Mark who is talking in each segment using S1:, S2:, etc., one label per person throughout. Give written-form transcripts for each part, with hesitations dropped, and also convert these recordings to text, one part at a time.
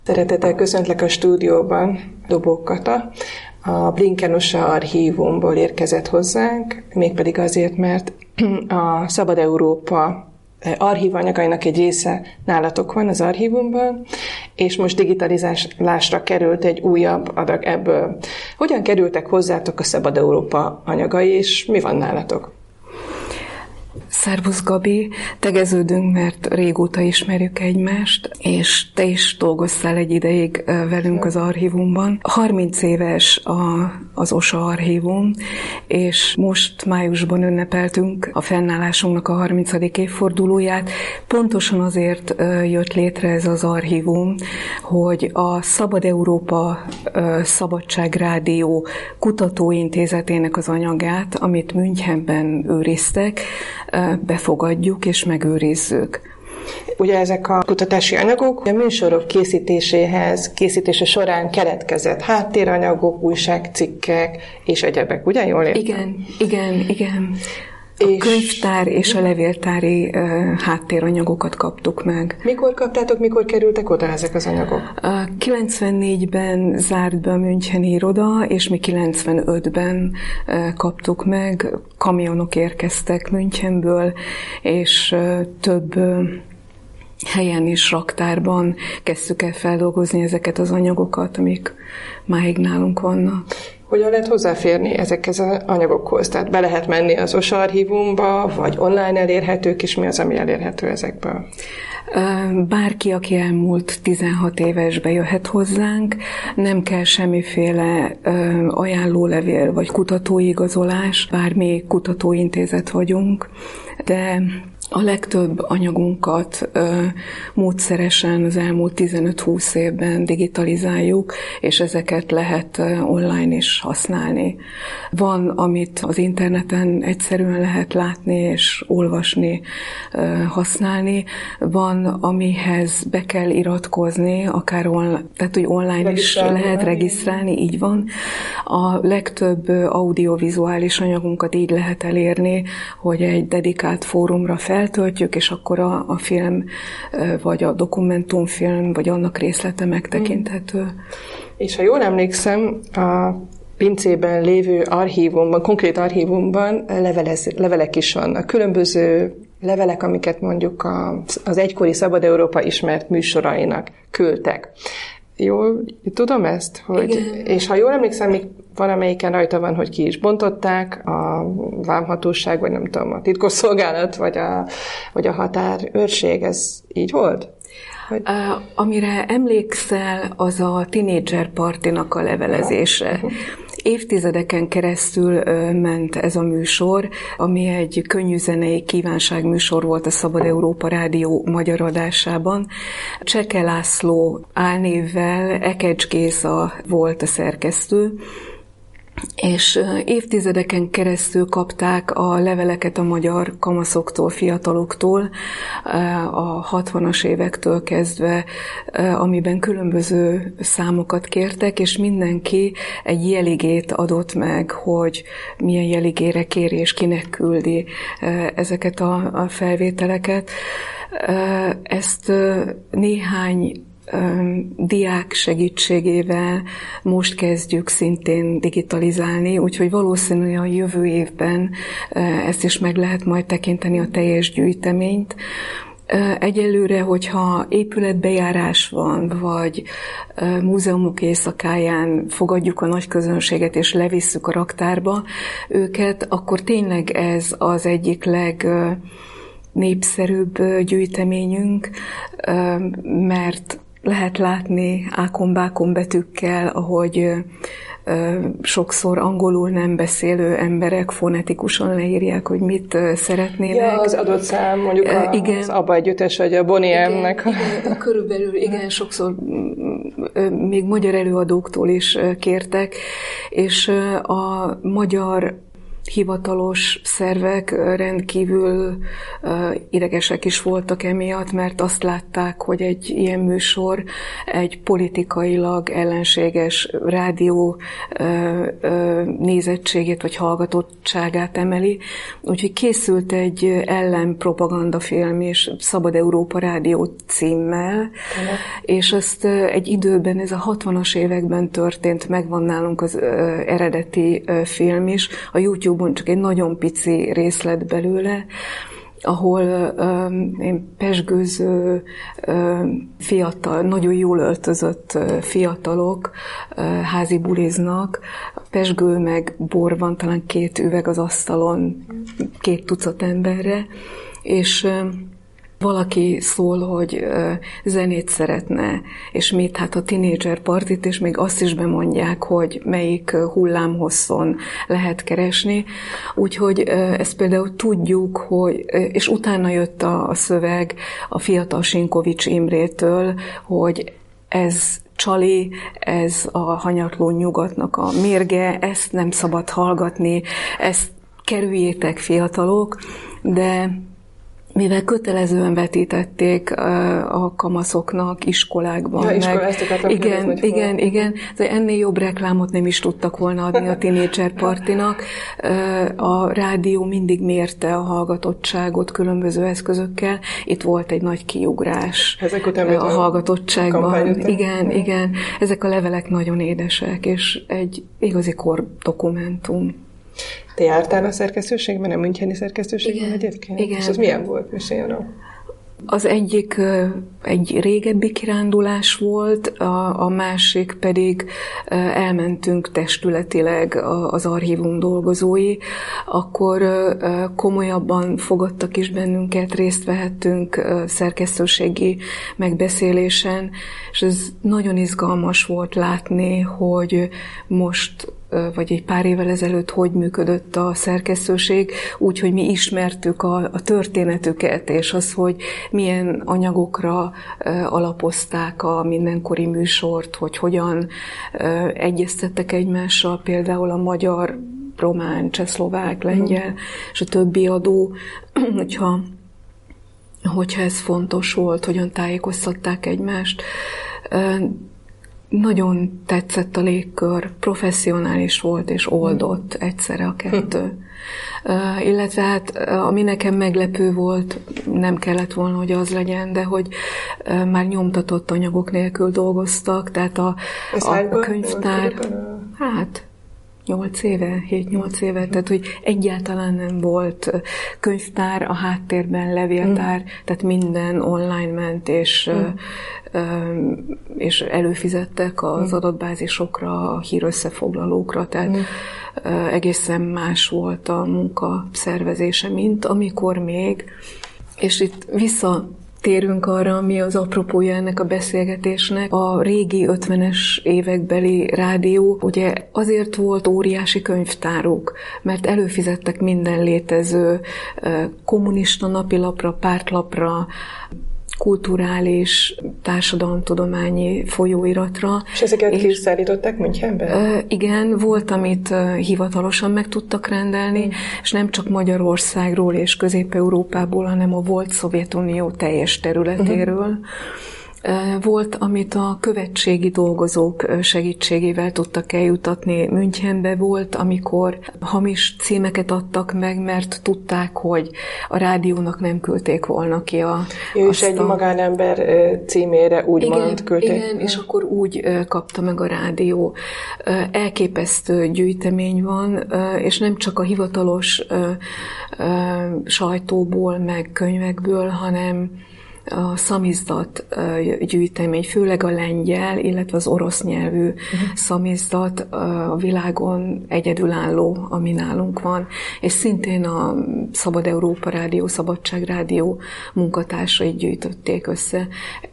S1: Szeretettel köszöntlek a stúdióban, Dobó Kata. A Blinken-USA archívumból érkezett hozzánk, mégpedig azért, mert a Szabad Európa archívanyagainak egy része nálatok van az archívumban, és most digitalizálásra került egy újabb adag ebből. Hogyan kerültek hozzátok a Szabad Európa anyagai, és mi van nálatok?
S2: Szervusz Gabi, tegeződünk, mert régóta ismerjük egymást, és te is dolgoztál egy ideig velünk az archívumban. 30 éves az OSA archívum, és most májusban ünnepeltünk a fennállásunknak a 30. évfordulóját. Pontosan azért jött létre ez az archívum, hogy a Szabad Európa Szabadságrádió kutatóintézetének az anyagát, amit Münchenben őriztek, befogadjuk és megőrizzük.
S1: Ugye ezek a kutatási anyagok a műsorok készítése során keletkezett háttéranyagok, újságcikkek és egyebek, ugye? Jól értem?
S2: Igen. A könyvtár és a levéltári háttéranyagokat kaptuk meg.
S1: Mikor kaptátok, mikor kerültek oda ezek az anyagok?
S2: 94-ben zárt be a müncheni iroda, és mi 95-ben kaptuk meg. Kamionok érkeztek Münchenből, és több helyen és raktárban kezdtük el feldolgozni ezeket az anyagokat, amik máig nálunk vannak.
S1: Hogyan lehet hozzáférni ezekhez az anyagokhoz? Tehát be lehet menni az OSA archívumba, vagy online elérhetők, és mi az, ami elérhető ezekből?
S2: Bárki, aki elmúlt 16 éves, bejöhet hozzánk, nem kell semmiféle ajánlólevél vagy kutatói igazolás, bár mi kutatóintézet vagyunk, de a legtöbb anyagunkat módszeresen az elmúlt 15-20 évben digitalizáljuk, és ezeket lehet online is használni. Van, amit az interneten egyszerűen lehet látni és olvasni, használni. Van, amihez be kell iratkozni, akár tehát, hogy online is lehet regisztrálni, így van. A legtöbb audiovizuális anyagunkat így lehet elérni, hogy egy dedikált fórumra feltöltjük, és akkor a film, vagy a dokumentumfilm, vagy annak részlete megtekinthető.
S1: És ha jól emlékszem, a pincében lévő archívumban, konkrét archívumban levelek is vannak. Különböző levelek, amiket mondjuk az egykori Szabad Európa ismert műsorainak küldtek. Jól tudom ezt? És ha jól emlékszem, még valamelyiken rajta van, hogy ki is bontották, a vámhatóság, vagy nem tudom, a titkosszolgálat, vagy a határőrség, ez így volt?
S2: Amire emlékszel, az a Teenager Partinak a levelezése. Évtizedeken keresztül ment ez a műsor, ami egy könnyűzenei kívánságműsor volt a Szabad Európa Rádió magyar adásában. Cseke László álnévvel Ekecs Géza volt a szerkesztő, és évtizedeken keresztül kapták a leveleket a magyar kamaszoktól, fiataloktól, a 60-as évektől kezdve, amiben különböző számokat kértek, és mindenki egy jeligét adott meg, hogy milyen jeligére kéri és kinek küldi ezeket a felvételeket. Ezt néhány diák segítségével most kezdjük szintén digitalizálni, úgyhogy valószínűleg a jövő évben ezt is meg lehet majd tekinteni, a teljes gyűjteményt. Egyelőre, hogyha épületbejárás van, vagy múzeumok éjszakáján fogadjuk a nagy közönséget, és levisszük a raktárba őket, akkor tényleg ez az egyik legnépszerűbb gyűjteményünk, mert lehet látni ákon-bákon betűkkel, ahogy sokszor angolul nem beszélő emberek fonetikusan leírják, hogy mit szeretnének.
S1: Ja, az adott szám, mondjuk az ABBA együttes, vagy a Bonnie M-nek.
S2: Igen, körülbelül, igen, sokszor még magyar előadóktól is kértek, és a magyar hivatalos szervek rendkívül idegesek is voltak emiatt, mert azt látták, hogy egy ilyen műsor egy politikailag ellenséges rádió nézettségét vagy hallgatottságát emeli. Úgyhogy készült egy ellenpropagandafilm és Szabad Európa Rádió címmel, és ezt egy időben, ez a 60-as években történt, megvan nálunk az eredeti film is, a YouTube-on csak egy nagyon pici részlet belőle, ahol pezsgőző, fiatal, nagyon jól öltözött fiatalok házi buliznak, pezsgő meg bor van, talán 2 üveg az asztalon 2 tucat emberre, és valaki szól, hogy zenét szeretne, és mit, hát a Teenager Partit, és még azt is bemondják, hogy melyik hullámhosszon lehet keresni. Úgyhogy ezt például tudjuk, hogy, és utána jött a szöveg a fiatal Sinkovics Imrétől, hogy ez csali, ez a hanyatló nyugatnak a mérge, ezt nem szabad hallgatni, ezt kerüljétek, fiatalok, de mivel kötelezően vetítették a kamaszoknak iskolákban.
S1: Ja, iskola, ezt akartam
S2: igen. Ennél jobb reklámot nem is tudtak volna adni a Teenager Partinak. A rádió mindig mérte a hallgatottságot különböző eszközökkel. Itt volt egy nagy kiugrás a hallgatottságban. Igen. Ezek a levelek nagyon édesek, és egy igazi kordokumentum.
S1: Te jártál a szerkesztőségben, a müncheni szerkesztőségben egyébként?
S2: Igen.
S1: És az milyen volt? Mesélj.
S2: Az egyik egy régebbi kirándulás volt, a másik pedig elmentünk testületileg az archívum dolgozói, akkor komolyabban fogadtak is bennünket, részt vehettünk szerkesztőségi megbeszélésen, és ez nagyon izgalmas volt látni, hogy most vagy egy pár évvel ezelőtt hogy működött a szerkesztőség, úgyhogy mi ismertük a történetüket, és az, hogy milyen anyagokra alapozták a mindenkori műsort, hogy hogyan egyeztettek egymással, például a magyar, román, csehszlovák, lengyel, és a többi adó, hogyha ez fontos volt, hogyan tájékoztatták egymást. Nagyon tetszett a légkör, professzionális volt és oldott egyszerre a kettő. Illetve hát, ami nekem meglepő volt, nem kellett volna, hogy az legyen, de hogy már nyomtatott anyagok nélkül dolgoztak, tehát a könyvtár, hát 7-8 éve, tehát hogy egyáltalán nem volt könyvtár, a háttérben levéltár, tehát minden online ment, és előfizettek az adatbázisokra, a hírösszefoglalókra, tehát egészen más volt a munka szervezése, mint amikor még, és itt visszatérünk arra, ami az apropója ennek a beszélgetésnek. A régi 50-es évekbeli rádió, ugye azért volt óriási könyvtáruk, mert előfizettek minden létező kommunista napilapra, pártlapra, kulturális, társadalomtudományi folyóiratra.
S1: És ezeket ki is szállították Münchenben?
S2: Igen, volt, amit hivatalosan meg tudtak rendelni, és nem csak Magyarországról és Közép-Európából, hanem a volt Szovjetunió teljes területéről. Volt, amit a követségi dolgozók segítségével tudtak eljutatni Münchenbe, volt, amikor hamis címeket adtak meg, mert tudták, hogy a rádiónak nem küldték volna ki
S1: és egy magánember címére úgymond küldték. Igen,
S2: és akkor úgy kapta meg a rádió. Elképesztő gyűjtemény van, és nem csak a hivatalos sajtóból, meg könyvekből, hanem a szamizdat gyűjtemény, főleg a lengyel, illetve az orosz nyelvű szamizdat a világon egyedülálló, ami nálunk van, és szintén a Szabad Európa Rádió, Szabadság Rádió munkatársai gyűjtötték össze.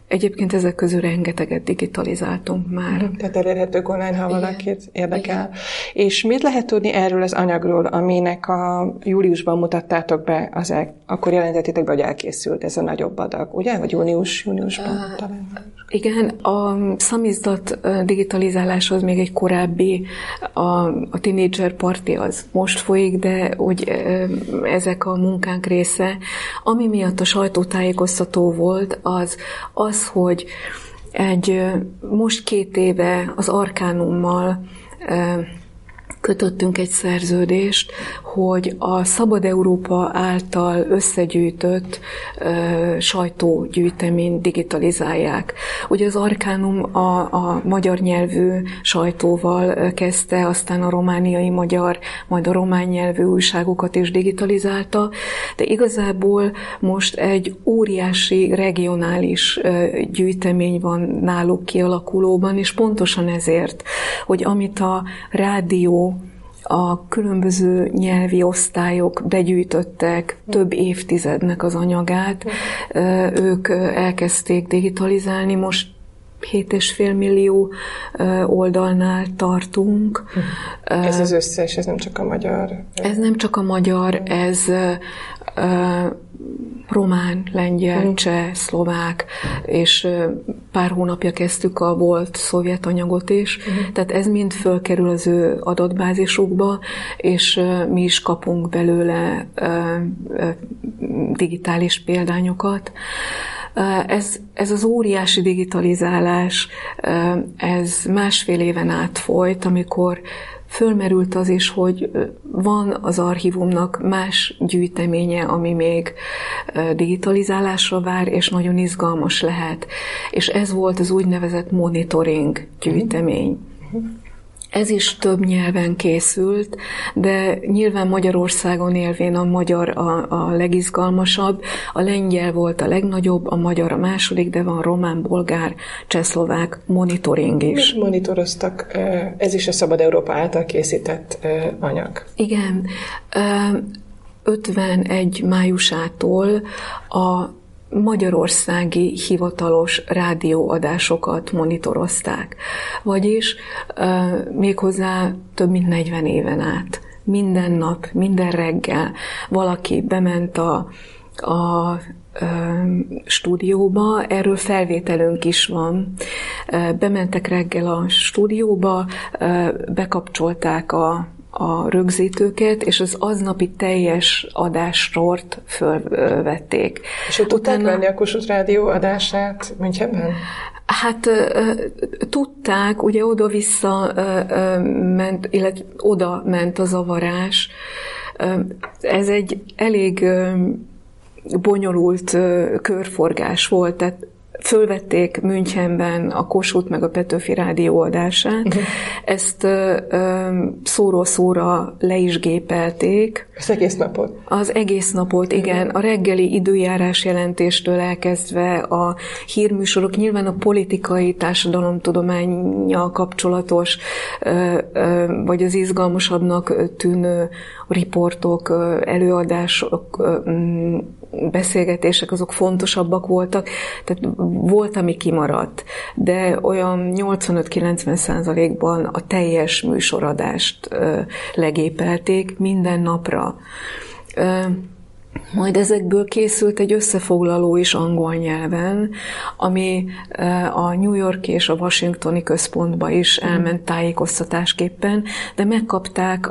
S2: Egyébként ezek közül rengeteget digitalizáltunk már.
S1: Tehát elérhetők online, ha valakit érdekel. Igen. És mit lehet tudni erről az anyagról, aminek a júliusban mutattátok be, akkor jelentettétek be, hogy elkészült ez a nagyobb adag, ugye? Vagy júniusban talán?
S2: Igen, a szamizdat digitalizáláshoz még egy korábbi, a Teenager Party az most folyik, de úgy ezek a munkánk része. Ami miatt a sajtótájékoztató volt, az, hogy most 2 éve az Arcanummal kötöttünk egy szerződést, hogy a Szabad Európa által összegyűjtött sajtógyűjteményt digitalizálják. Ugye az Arcanum a magyar nyelvű sajtóval kezdte, aztán a romániai magyar, majd a román nyelvű újságokat is digitalizálta, de igazából most egy óriási regionális gyűjtemény van náluk kialakulóban, és pontosan ezért, hogy amit a rádió, a különböző nyelvi osztályok begyűjtöttek több évtizednek az anyagát, ők elkezdték digitalizálni, most 7,5 millió oldalnál tartunk.
S1: Ez az összes, ez nem csak a magyar?
S2: Ez nem csak a magyar, ez román, lengyel, cseh, szlovák, és pár hónapja kezdtük a volt szovjet anyagot is, tehát ez mind fölkerül az ő adatbázisukba, és mi is kapunk belőle digitális példányokat. Ez az óriási digitalizálás, ez 1,5 éven át folyt, amikor fölmerült az is, hogy van az archívumnak más gyűjteménye, ami még digitalizálásra vár, és nagyon izgalmas lehet. És ez volt az úgynevezett monitoring gyűjtemény. Ez is több nyelven készült, de nyilván Magyarországon élvén a magyar a legizgalmasabb, a lengyel volt a legnagyobb, a magyar a második, de van román, bolgár, csehszlovák monitoring is.
S1: Mit monitoroztak? Ez is a Szabad Európa által készített anyag.
S2: Igen. 51 májusától a magyarországi hivatalos rádióadásokat monitorozták. Vagyis méghozzá több mint 40 éven át. Minden nap, minden reggel valaki bement a stúdióba, erről felvételünk is van. Bementek reggel a stúdióba, bekapcsolták a rögzítőket, és az aznapi teljes adássort fölvették.
S1: És ott tudták venni a Kossuth Rádió adását Münchenben?
S2: Hát tudták, ugye oda-vissza ment, illetve oda ment a zavarás. Ez egy elég bonyolult körforgás volt, tehát fölvették Münchenben a Kossuth meg a Petőfi Rádió adását. Ezt szóról szóra le is gépelték.
S1: Az egész napot?
S2: Az egész napot, igen. A reggeli időjárás jelentéstől elkezdve a hírműsorok, nyilván a politikai társadalomtudománnyal kapcsolatos, vagy az izgalmasabbnak tűnő riportok, előadások, beszélgetések, azok fontosabbak voltak, tehát volt, ami kimaradt, de olyan 85-90%-ban a teljes műsoradást legépelték minden napra. Majd ezekből készült egy összefoglaló is angol nyelven, ami a New York és a Washingtoni központba is elment tájékoztatásképpen, de megkapták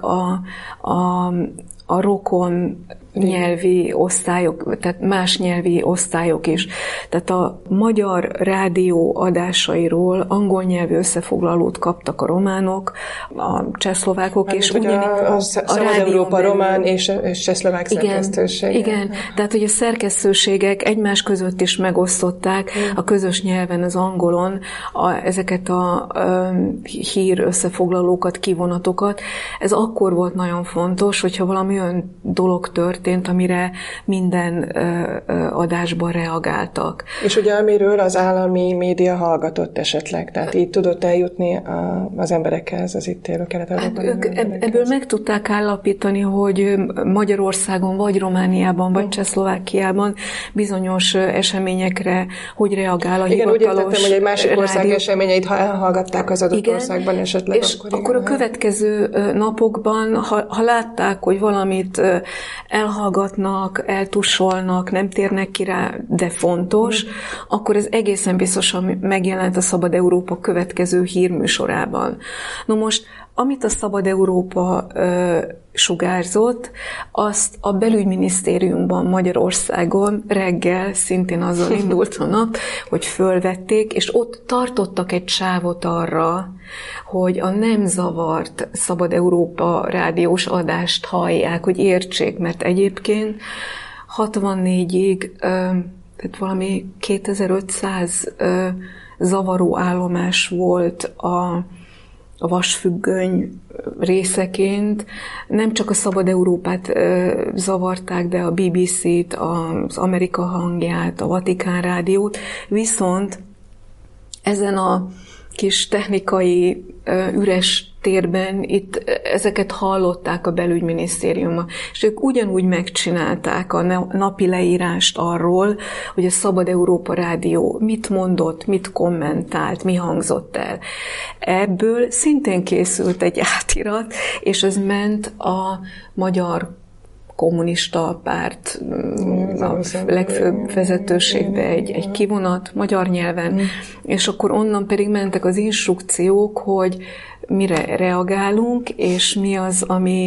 S2: a rokon nyelvi osztályok, tehát más nyelvi osztályok is. Tehát a magyar rádió adásairól angol nyelvű összefoglalót kaptak a románok, a csehszlovákok, és
S1: ugyanígy a Szabad Európa román és csehszlovák szerkesztőség.
S2: Igen, tehát hogy a szerkesztőségek egymás között is megosztották a közös nyelven, az angolon ezeket a hír összefoglalókat, kivonatokat. Ez akkor volt nagyon fontos, hogyha valami olyan dolog történt, történt, amire minden adásban reagáltak.
S1: És ugye amiről az állami média hallgatott esetleg, tehát így tudott eljutni az emberekhez, az itt élő kelet-európai emberekhez.
S2: Ebből meg tudták állapítani, hogy Magyarországon, vagy Romániában, vagy Csehszlovákiában bizonyos eseményekre hogy reagál a hivatalos.
S1: Igen, úgy értettem, hogy egy másik ország eseményeit, ha elhallgatták az adott országban esetleg.
S2: És akkor a következő napokban, ha látták, hogy valamit elhallgatnak, eltussolnak, nem térnek ki rá, de fontos, akkor ez egészen biztosan megjelent a Szabad Európa következő hírműsorában. No most, amit a Szabad Európa sugárzott, azt a belügyminisztériumban Magyarországon reggel szintén azzal indult a nap, hogy fölvették, és ott tartottak egy sávot arra, hogy a nem zavart Szabad Európa rádiós adást hallják, hogy értsék, mert egyébként 64-ig, tehát valami 2500 zavaró állomás volt a vasfüggöny részeként. Nem csak a Szabad Európát zavarták, de a BBC-t, az Amerika hangját, a Vatikán rádiót, viszont ezen a kis technikai üres térben itt ezeket hallották a belügyminisztériumban, és ők ugyanúgy megcsinálták a napi leírást arról, hogy a Szabad Európa Rádió mit mondott, mit kommentált, mi hangzott el. Ebből szintén készült egy átirat, és ez ment a magyar kommunista párt a legfőbb vezetőségbe egy kivonat magyar nyelven, és akkor onnan pedig mentek az instrukciók, hogy mire reagálunk, és mi az,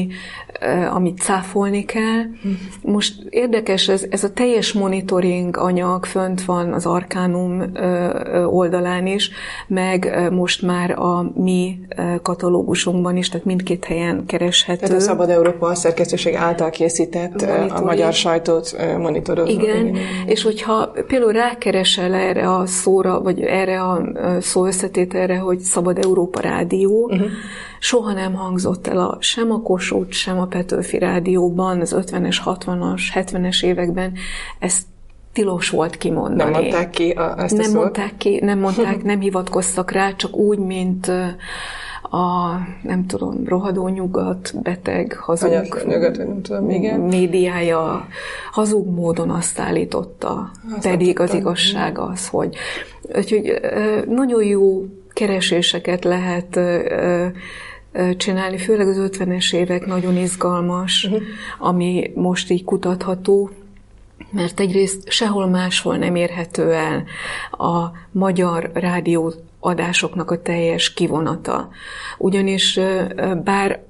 S2: amit cáfolni kell. Most érdekes, ez a teljes monitoring anyag fönt van az Arcanum oldalán is, meg most már a mi katalógusunkban is, tehát mindkét helyen kereshető.
S1: Tehát a Szabad Európa szerkesztőség által készített a magyar sajtót monitorozó.
S2: Igen, és hogyha például rákeresel erre a szóra, vagy erre a szó összetételre, hogy Szabad Európa Rádió, soha nem hangzott el sem a Kossuth, sem a Petőfi Rádióban az 50-es, 60-as, 70-es években. Ezt tilos volt kimondani.
S1: Nem mondták ki ezt a szót?
S2: Nem mondták, nem hivatkoztak rá, csak úgy, mint nem tudom, rohadó nyugat, beteg, hazug médiája hazug módon azt állította. Pedig az igazság az, hogy úgyhogy nagyon jó kereséseket lehet csinálni, főleg az 50-es évek nagyon izgalmas, ami most így kutatható, mert egyrészt sehol máshol nem érhető el a magyar rádió adásoknak a teljes kivonata. Ugyanis bár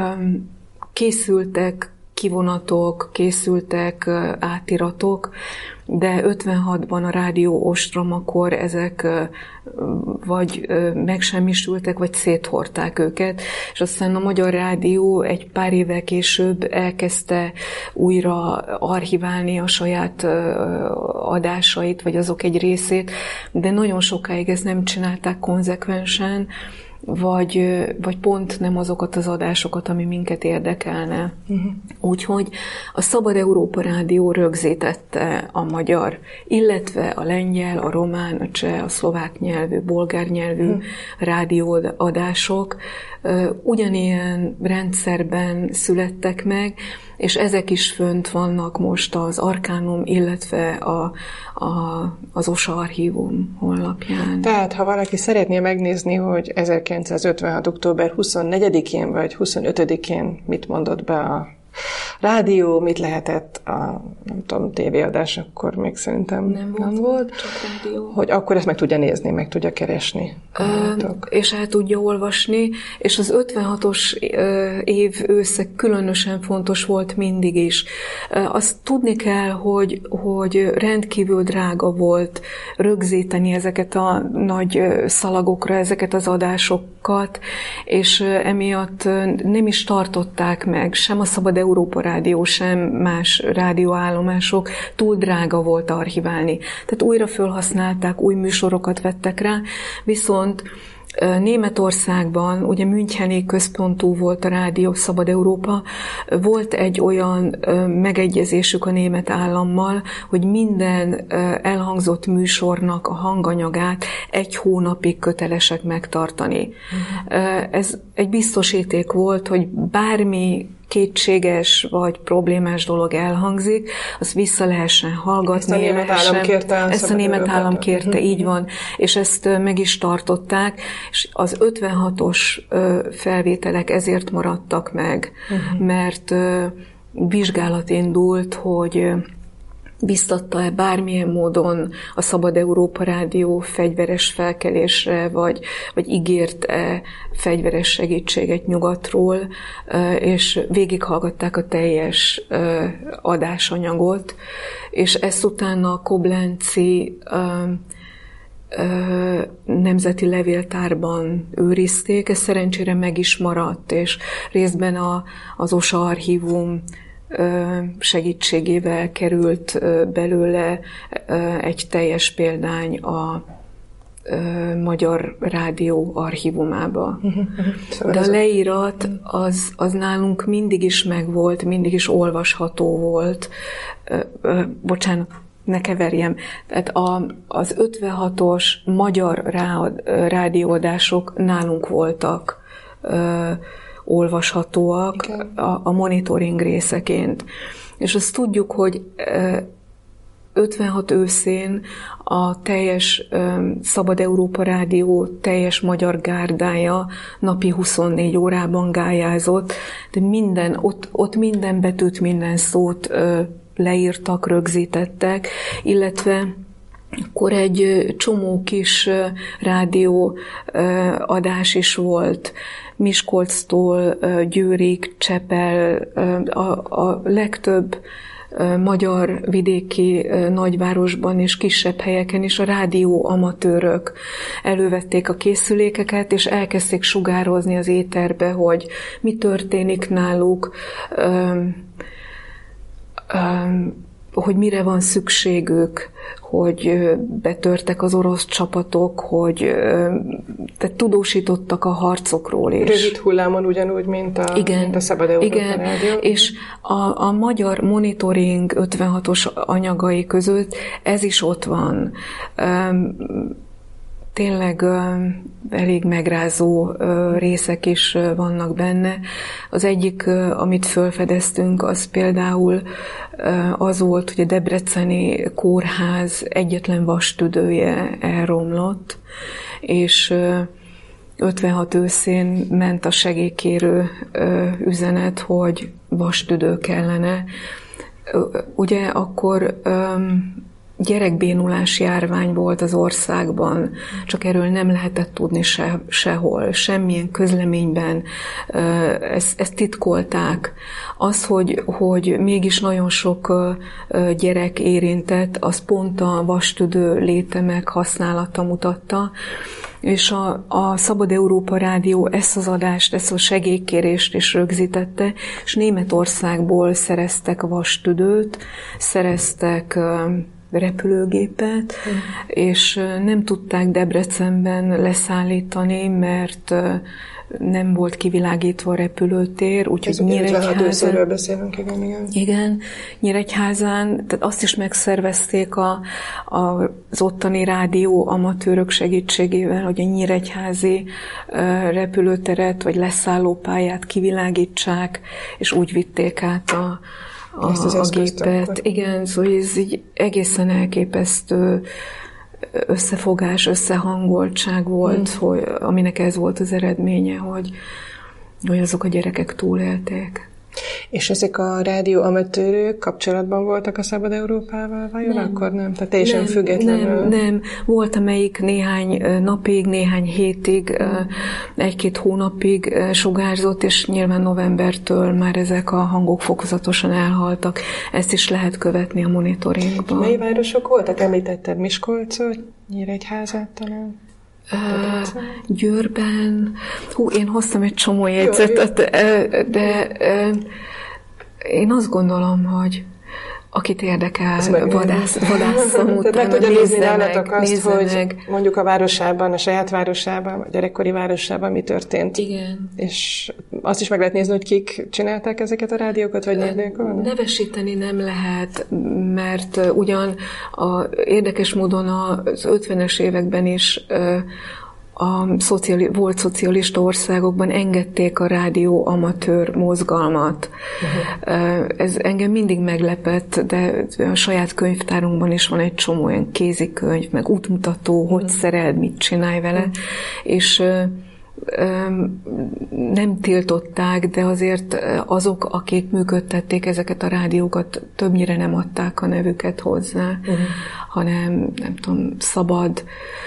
S2: készültek kivonatok, készültek átiratok, de 56-ban a rádió ostromakor ezek vagy megsemmisültek, vagy széthordták őket, és aztán a Magyar Rádió egy pár évvel később elkezdte újra archiválni a saját adásait, vagy azok egy részét, de nagyon sokáig ezt nem csinálták konzekvensen, vagy pont nem azokat az adásokat, ami minket érdekelne. Úgyhogy a Szabad Európa Rádió rögzítette a magyar, illetve a lengyel, a román, a cseh, a szlovák nyelvű, bolgár nyelvű rádióadások ugyanilyen rendszerben születtek meg, és ezek is fönt vannak most az Arcanum, illetve az OSA archívum honlapján.
S1: Tehát, ha valaki szeretné megnézni, hogy 1956. október 24-én vagy 25-én mit mondott be a rádió, mit lehetett nem tudom, tévéadás, akkor még szerintem
S2: nem volt, csak rádió.
S1: Hogy akkor ezt meg tudja nézni, meg tudja keresni.
S2: És el tudja olvasni, és az 56-os év ősze különösen fontos volt mindig is. Azt tudni kell, hogy rendkívül drága volt rögzíteni ezeket a nagy szalagokra, ezeket az adásokat, és emiatt nem is tartották meg, sem a Szabad Európa Rádió, sem más rádióállomások, túl drága volt archiválni. Tehát újra felhasználták, új műsorokat vettek rá, viszont Németországban, ugye müncheni központú volt a Rádió Szabad Európa, volt egy olyan megegyezésük a német állammal, hogy minden elhangzott műsornak a hanganyagát 1 hónapig kötelesek megtartani. Ez egy biztosíték volt, hogy bármi kétséges vagy problémás dolog elhangzik, azt vissza lehessen hallgatni. Ezt a német állam kérte, így van, és ezt meg is tartották, és az 56-os felvételek ezért maradtak meg, mert vizsgálat indult, hogy biztatta-e bármilyen módon a Szabad Európa Rádió fegyveres felkelésre, vagy ígért-e fegyveres segítséget nyugatról, és végighallgatták a teljes adásanyagot, és ezt utána a koblenci nemzeti levéltárban őrizték, ez szerencsére meg is maradt, és részben az OSA archívum segítségével került belőle egy teljes példány a Magyar Rádió archívumába. De a leírat az nálunk mindig is megvolt, mindig is olvasható volt. Bocsánat, ne keverjem. Tehát az 56-os magyar rádióadások nálunk voltak olvashatóak a monitoring részeként. És azt tudjuk, hogy 56 őszén a teljes Szabad Európa Rádió teljes magyar gárdája napi 24 órában gályázott, de ott minden betűt, minden szót leírtak, rögzítettek, illetve akkor egy csomó kis rádió adás is volt, Miskolctól Győrig, Csepel, a legtöbb magyar vidéki nagyvárosban és kisebb helyeken is a rádió amatőrök elővették a készülékeket, és elkezdték sugározni az éterbe, hogy mi történik náluk, hogy mire van szükségük, hogy betörtek az orosz csapatok, hogy tehát tudósítottak a harcokról is.
S1: Rövid hullámon ugyanúgy, mint a Szabad Európa Rádió.
S2: És a magyar monitoring 56-os anyagai között ez is ott van. Tényleg elég megrázó részek is vannak benne. Az egyik, amit felfedeztünk, az például az volt, hogy a debreceni kórház egyetlen vastüdője elromlott, és 56 őszén ment a segélykérő üzenet, hogy vastüdő kellene. Ugye akkor gyerekbénulás járvány volt az országban, csak erről nem lehetett tudni sehol, semmilyen közleményben, ezt titkolták. Az, hogy mégis nagyon sok gyerek érintett, az pont a vastüdő létemek használata mutatta, és a Szabad Európa Rádió ezt az adást, ezt a segélykérést is rögzítette, és Németországból szereztek vastüdőt, szereztek repülőgépet, és nem tudták Debrecenben leszállítani, mert nem volt kivilágítva a repülőtér, úgyhogy
S1: Nyíregyházán... beszélünk, igen.
S2: Igen, Nyíregyházán, tehát azt is megszervezték az ottani rádió amatőrök segítségével, hogy a nyíregyházi repülőteret vagy leszállópályát kivilágítsák, és úgy vitték át a gépet. Igen, szóval ez így egészen elképesztő összefogás, összehangoltság volt, hogy, aminek ez volt az eredménye, hogy azok a gyerekek túlélték.
S1: És ezek a rádió amatőrök kapcsolatban voltak a Szabad Európával, vajon akkor nem? Tehát teljesen függetlenül?
S2: Nem. Volt, amelyik néhány napig, néhány hétig, 1-2 hónapig sugárzott, és nyilván novembertől már ezek a hangok fokozatosan elhaltak. Ezt is lehet követni a monitoringban.
S1: Mely városok voltak? Említetted Miskolcot, Nyíregyházát talán?
S2: Győrben, én hoztam egy csomó jegyzetet, de én azt gondolom, Akit érdekel, vadásszon utána,
S1: meg tudja nézni nálatok azt,
S2: nézze
S1: hogy
S2: meg.
S1: mondjuk a városában, a saját városában, a gyerekkori városában mi történt.
S2: Igen.
S1: És azt is meg lehet nézni, hogy kik csinálták ezeket a rádiókat, vagy nélkül?
S2: Nevesíteni nem lehet, mert ugyan érdekes módon az 50-es években is volt szocialista országokban engedték a rádió amatőr mozgalmat. Ez engem mindig meglepett, de a saját könyvtárunkban is van egy csomó olyan kézikönyv, meg útmutató, hogy szereld, mit csinálj vele, és nem tiltották, de azért azok, akik működtették ezeket a rádiókat, többnyire nem adták a nevüket hozzá, hanem nem tudom, Szabad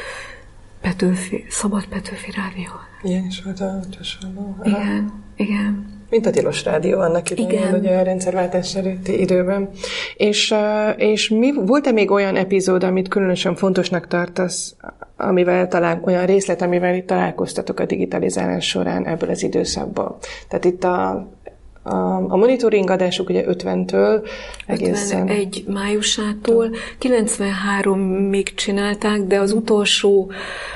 S2: Petőfi Rádió.
S1: Ilyen is volt a hasonló.
S2: Igen.
S1: Mint a Tilos Rádió annak idején, ugye a rendszerváltás előtti időben. És volt-e még olyan epizód, amit különösen fontosnak tartasz, olyan részlet, amivel itt találkoztatok a digitalizálás során ebből az időszakból? Tehát itt a monitoring adásuk ugye 50-től egészen...
S2: 51 májusától, 93-ig csinálták, de az utolsó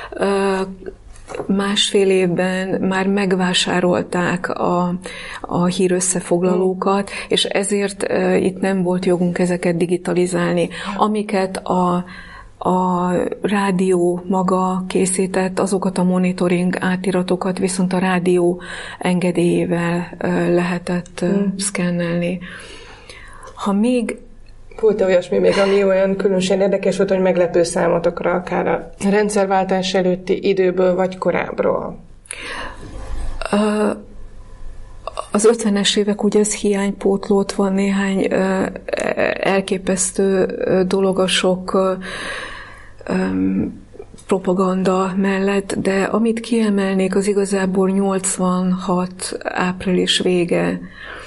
S2: másfél évben már megvásárolták a hírösszefoglalókat, és ezért itt nem volt jogunk ezeket digitalizálni. Amiket a rádió maga készített, azokat a monitoring átiratokat viszont a rádió engedélyével lehetett szkennelni. Ha még
S1: volt olyasmi még, ami olyan különösen érdekes volt, hogy meglepő számotokra, akár a rendszerváltás előtti időből, vagy korábbról?
S2: Az 50-es évek ugye ez hiánypótlót, van néhány elképesztő dolog a sok propaganda mellett, de amit kiemelnék, az igazából 86 április vége,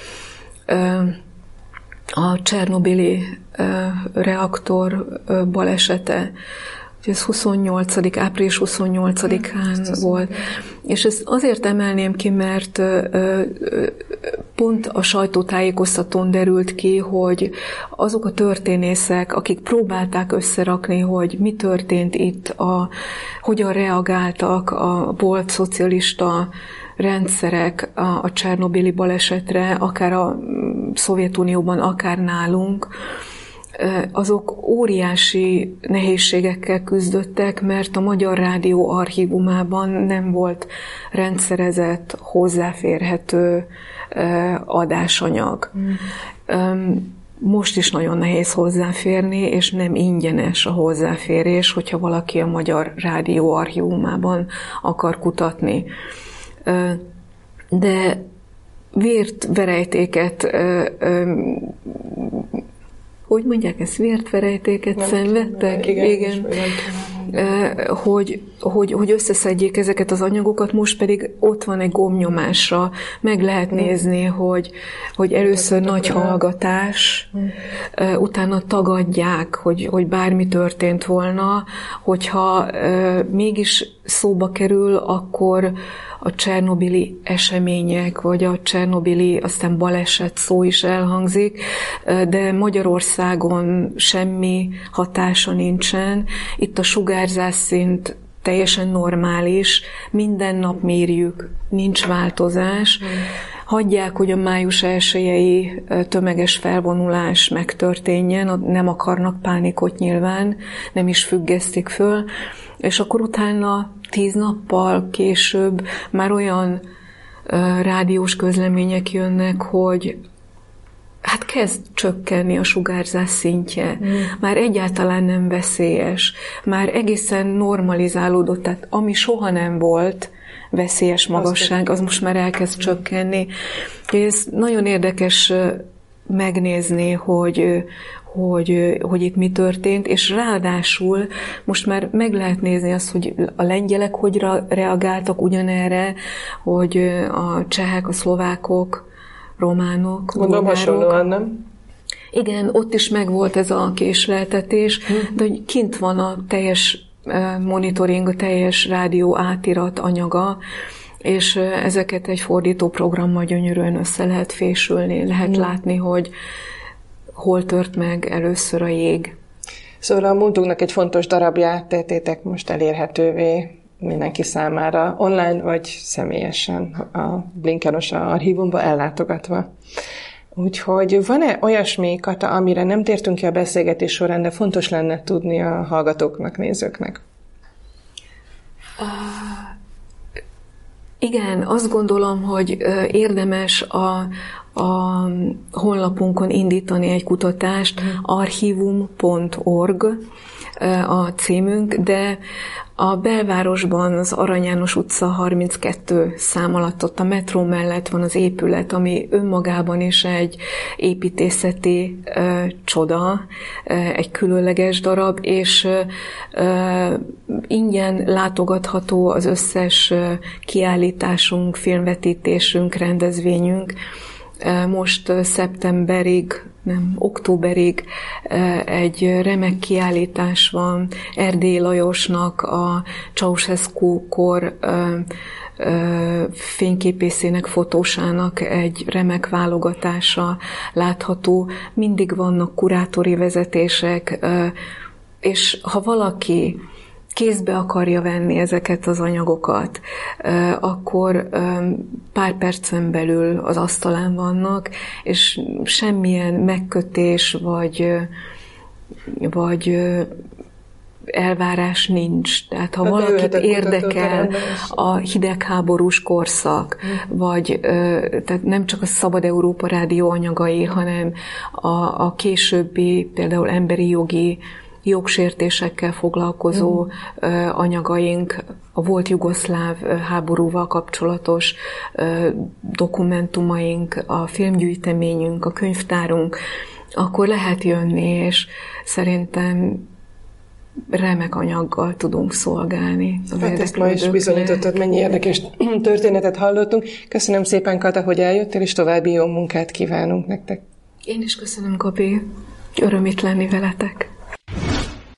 S2: a Csernobili reaktor balesete, ez április 28-án volt. És ezt azért emelném ki, mert pont a sajtótájékoztatón derült ki, hogy azok a történészek, akik próbálták összerakni, hogy mi történt itt, hogyan reagáltak a volt szocialista rendszerek a csernobili balesetre, akár a Szovjetunióban, akár nálunk, azok óriási nehézségekkel küzdöttek, mert a Magyar Rádió archívumában nem volt rendszerezett, hozzáférhető adásanyag. Most is nagyon nehéz hozzáférni, és nem ingyenes a hozzáférés, hogyha valaki a Magyar Rádió archívumában akar kutatni. De vértverejtéket, hogy mondják ezt, vértverejtéket szenvedtek? Igen. Hogy összeszedjék ezeket az anyagokat, most pedig ott van egy gombnyomásra, meg lehet nézni, hogy először nagy hallgatás, utána tagadják, hogy bármi történt volna, hogyha mégis szóba kerül, akkor a csernobili események, vagy a csernobili aztán baleset szó is elhangzik, de Magyarországon semmi hatása nincsen. Itt a sugárzás-szint teljesen normális, minden nap mérjük, nincs változás. Hagyják, hogy a május 1-i tömeges felvonulás megtörténjen, nem akarnak pánikot nyilván, nem is függesztik föl, és akkor utána 10 nappal később már olyan rádiós közlemények jönnek, hogy hát kezd csökkenni a sugárzás szintje, már egyáltalán nem veszélyes, már egészen normalizálódott, tehát ami soha nem volt veszélyes magasság, az most már elkezd csökkenni. Ez nagyon érdekes megnézni, hogy itt mi történt, és ráadásul most már meg lehet nézni azt, hogy a lengyelek hogy reagáltak ugyanerre, hogy a csehek, a szlovákok, románok,
S1: gondolom hasonlóan, nem?
S2: Igen, ott is megvolt ez a késleltetés, de hogy kint van a teljes monitoring, a teljes rádió átirat anyaga, és ezeket egy fordító programmal gyönyörűen össze lehet fésülni, lehet látni, hol tört meg először a jég.
S1: Szóval a múltunknak egy fontos darabját tettétek most elérhetővé mindenki számára, online vagy személyesen a Blinken-osa archívumba ellátogatva. Úgyhogy van-e olyasmi, Kata, amire nem tértünk ki a beszélgetés során, de fontos lenne tudni a hallgatóknak, nézőknek?
S2: Igen, azt gondolom, hogy érdemes a honlapunkon indítani egy kutatást, archivum.org a címünk, de a belvárosban az Arany János utca 32 szám alatt, ott a metró mellett van az épület, ami önmagában is egy építészeti csoda, egy különleges darab, és ingyen látogatható az összes kiállításunk, filmvetítésünk, rendezvényünk. Most októberig egy remek kiállítás van Erdélyi Lajosnak a Ceausescu-kor fényképészének, fotósának egy remek válogatása látható. Mindig vannak kurátori vezetések, és ha valaki kézbe akarja venni ezeket az anyagokat, akkor pár percen belül az asztalán vannak, és semmilyen megkötés vagy elvárás nincs. Tehát ha valakit érdekel a hidegháborús korszak, vagy tehát nem csak a Szabad Európa Rádió anyagai, hanem a későbbi például emberi jogi jogsértésekkel foglalkozó anyagaink, a volt jugoszláv háborúval kapcsolatos dokumentumaink, a filmgyűjteményünk, a könyvtárunk, akkor lehet jönni, és szerintem remek anyaggal tudunk szolgálni.
S1: Hát ezt ma is bizonyítottad, mennyi érdekes történetet hallottunk. Köszönöm szépen, Kata, hogy eljöttél, és további jó munkát kívánunk nektek.
S2: Én is köszönöm, Gabi. Öröm itt lenni veletek.